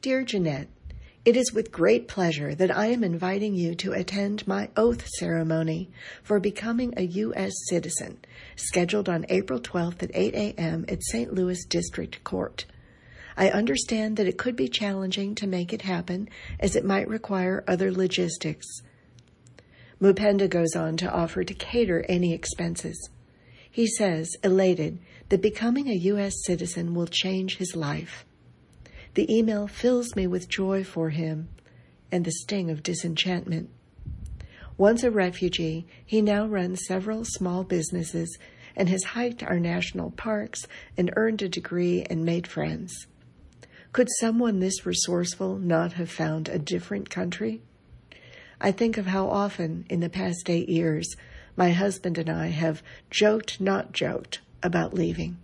Dear Jeanette, it is with great pleasure that I am inviting you to attend my oath ceremony for becoming a U.S. citizen, scheduled on April 12th at 8 a.m. at St. Louis District Court. I understand that it could be challenging to make it happen, as it might require other logistics. Mupenda goes on to offer to cater any expenses. He says, elated, that becoming a U.S. citizen will change his life. The email fills me with joy for him and the sting of disenchantment. Once a refugee, he now runs several small businesses and has hiked our national parks and earned a degree and made friends. Could someone this resourceful not have found a different country? I think of how often in the past 8 years my husband and I have joked, not joked, about leaving.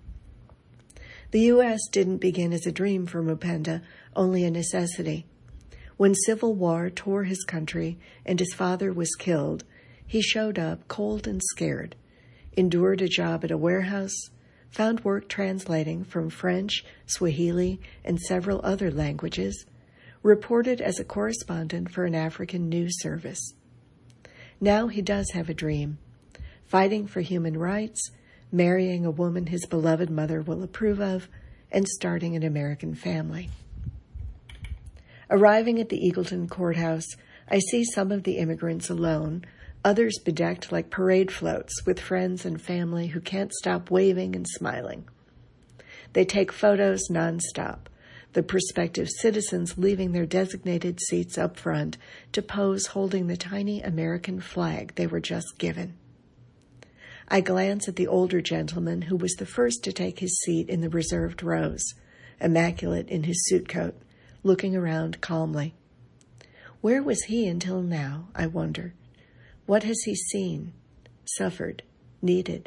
The U.S. didn't begin as a dream for Mupenda, only a necessity. When civil war tore his country and his father was killed, he showed up cold and scared, endured a job at a warehouse, found work translating from French, Swahili, and several other languages, reported as a correspondent for an African news service. Now he does have a dream, fighting for human rights, marrying a woman his beloved mother will approve of, and starting an American family. Arriving at the Eagleton Courthouse, I see some of the immigrants alone, others bedecked like parade floats with friends and family who can't stop waving and smiling. They take photos nonstop, the prospective citizens leaving their designated seats up front to pose holding the tiny American flag they were just given. I glance at the older gentleman who was the first to take his seat in the reserved rows, immaculate in his suit coat, looking around calmly. Where was he until now, I wonder? What has he seen, suffered, needed?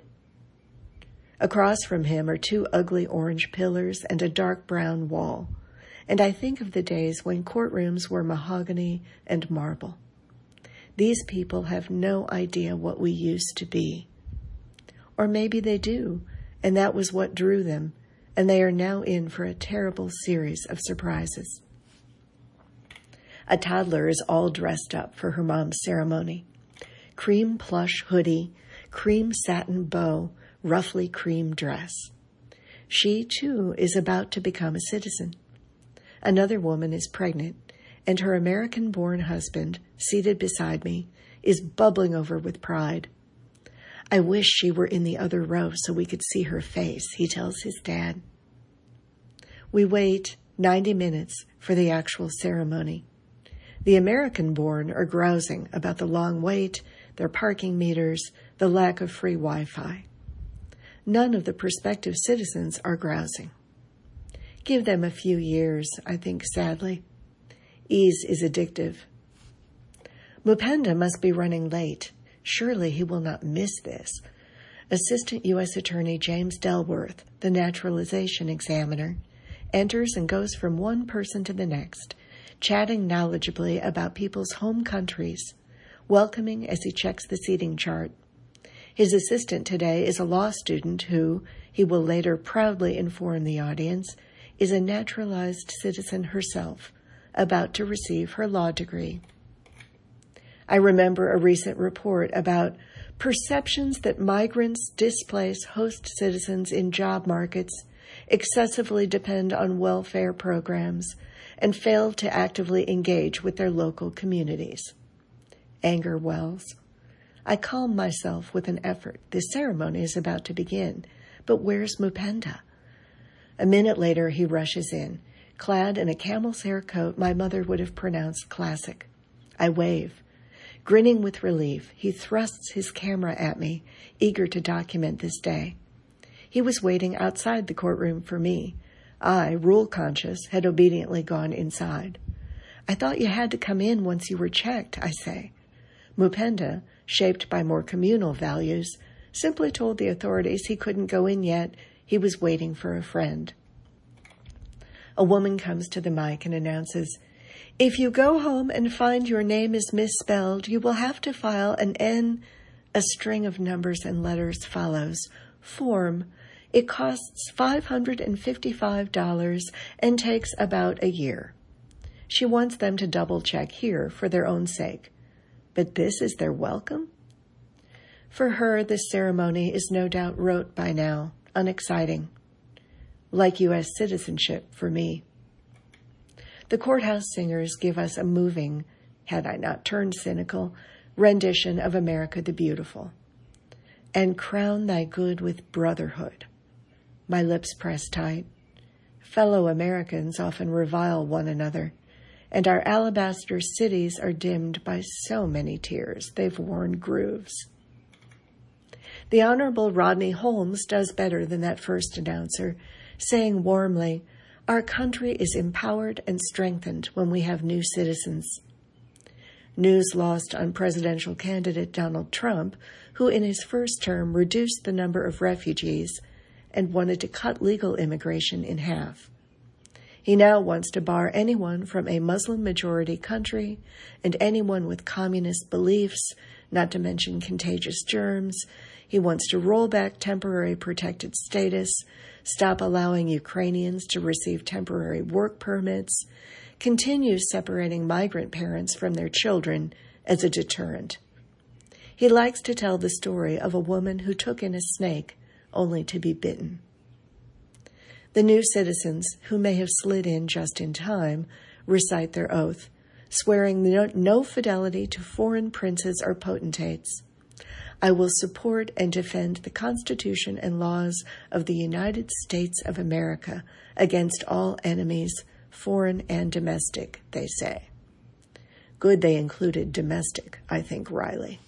Across from him are 2 ugly orange pillars and a dark brown wall, and I think of the days when courtrooms were mahogany and marble. These people have no idea what we used to be. Or maybe they do, and that was what drew them, and they are now in for a terrible series of surprises. A toddler is all dressed up for her mom's ceremony. Cream plush hoodie, cream satin bow, roughly cream dress. She, too, is about to become a citizen. Another woman is pregnant, and her American-born husband, seated beside me, is bubbling over with pride. I wish she were in the other row so we could see her face, he tells his dad. We wait 90 minutes for the actual ceremony. The American-born are grousing about the long wait, their parking meters, the lack of free Wi-Fi. None of the prospective citizens are grousing. Give them a few years, I think sadly. Ease is addictive. Mupenda must be running late. Surely he will not miss this. Assistant U.S. Attorney James Delworth, the naturalization examiner, enters and goes from one person to the next, chatting knowledgeably about people's home countries, welcoming as he checks the seating chart. His assistant today is a law student who, he will later proudly inform the audience, is a naturalized citizen herself, about to receive her law degree. I remember a recent report about perceptions that migrants displace host citizens in job markets, excessively depend on welfare programs, and fail to actively engage with their local communities. Anger wells. I calm myself with an effort. The ceremony is about to begin, but where's Mupenda? A minute later, he rushes in, clad in a camel's hair coat my mother would have pronounced classic. I wave. Grinning with relief, he thrusts his camera at me, eager to document this day. He was waiting outside the courtroom for me. I, rule-conscious, had obediently gone inside. I thought you had to come in once you were checked, I say. Mupenda, shaped by more communal values, simply told the authorities he couldn't go in yet. He was waiting for a friend. A woman comes to the mic and announces, "If you go home and find your name is misspelled, you will have to file an N." A string of numbers and letters follows. Form. It costs $555 and takes about a year. She wants them to double-check here for their own sake. But this is their welcome? For her, this ceremony is no doubt rote by now, unexciting. Like U.S. citizenship for me. The courthouse singers give us a moving, had I not turned cynical, rendition of America the Beautiful. And crown thy good with brotherhood. My lips press tight. Fellow Americans often revile one another, and our alabaster cities are dimmed by so many tears they've worn grooves. The Honorable Rodney Holmes does better than that first announcer, saying warmly, "Our country is empowered and strengthened when we have new citizens." News lost on presidential candidate Donald Trump, who in his first term reduced the number of refugees and wanted to cut legal immigration in half. He now wants to bar anyone from a Muslim-majority country and anyone with communist beliefs, not to mention contagious germs. He wants to roll back temporary protected status, stop allowing Ukrainians to receive temporary work permits, continue separating migrant parents from their children as a deterrent. He likes to tell the story of a woman who took in a snake only to be bitten. The new citizens, who may have slid in just in time, recite their oath, swearing no fidelity to foreign princes or potentates. I will support and defend the Constitution and laws of the United States of America against all enemies, foreign and domestic, they say. Good they included domestic, I think wryly.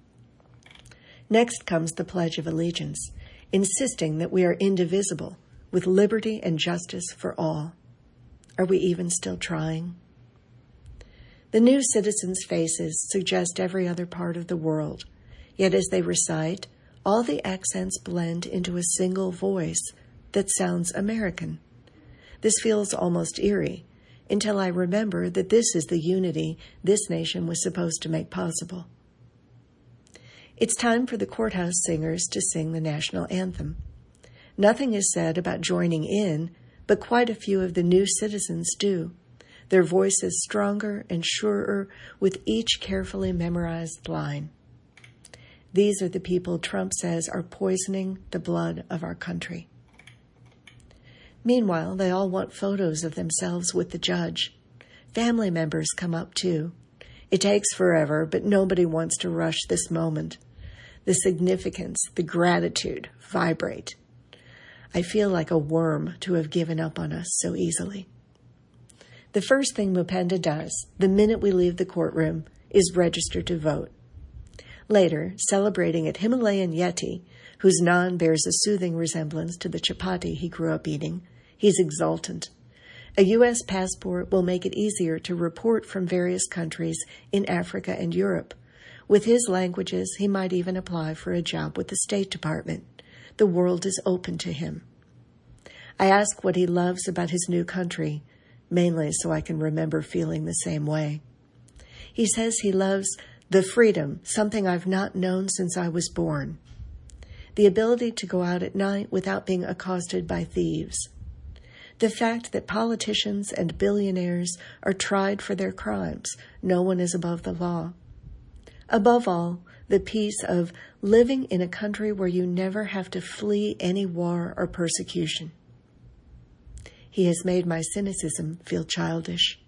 Next comes the Pledge of Allegiance, insisting that we are indivisible, with liberty and justice for all. Are we even still trying? The new citizens' faces suggest every other part of the world, yet as they recite, all the accents blend into a single voice that sounds American. This feels almost eerie, until I remember that this is the unity this nation was supposed to make possible. It's time for the courthouse singers to sing the national anthem. Nothing is said about joining in, but quite a few of the new citizens do, their voices stronger and surer with each carefully memorized line. These are the people Trump says are poisoning the blood of our country. Meanwhile, they all want photos of themselves with the judge. Family members come up too. It takes forever, but nobody wants to rush this moment. The significance, the gratitude vibrate. I feel like a worm to have given up on us so easily. The first thing Mupenda does, the minute we leave the courtroom, is register to vote. Later, celebrating at Himalayan Yeti, whose naan bears a soothing resemblance to the chapati he grew up eating, he's exultant. A U.S. passport will make it easier to report from various countries in Africa and Europe. With his languages, he might even apply for a job with the State Department. The world is open to him. I ask what he loves about his new country, mainly so I can remember feeling the same way. He says he loves the freedom, something I've not known since I was born. The ability to go out at night without being accosted by thieves. The fact that politicians and billionaires are tried for their crimes. No one is above the law. Above all, the peace of living in a country where you never have to flee any war or persecution. He has made my cynicism feel childish.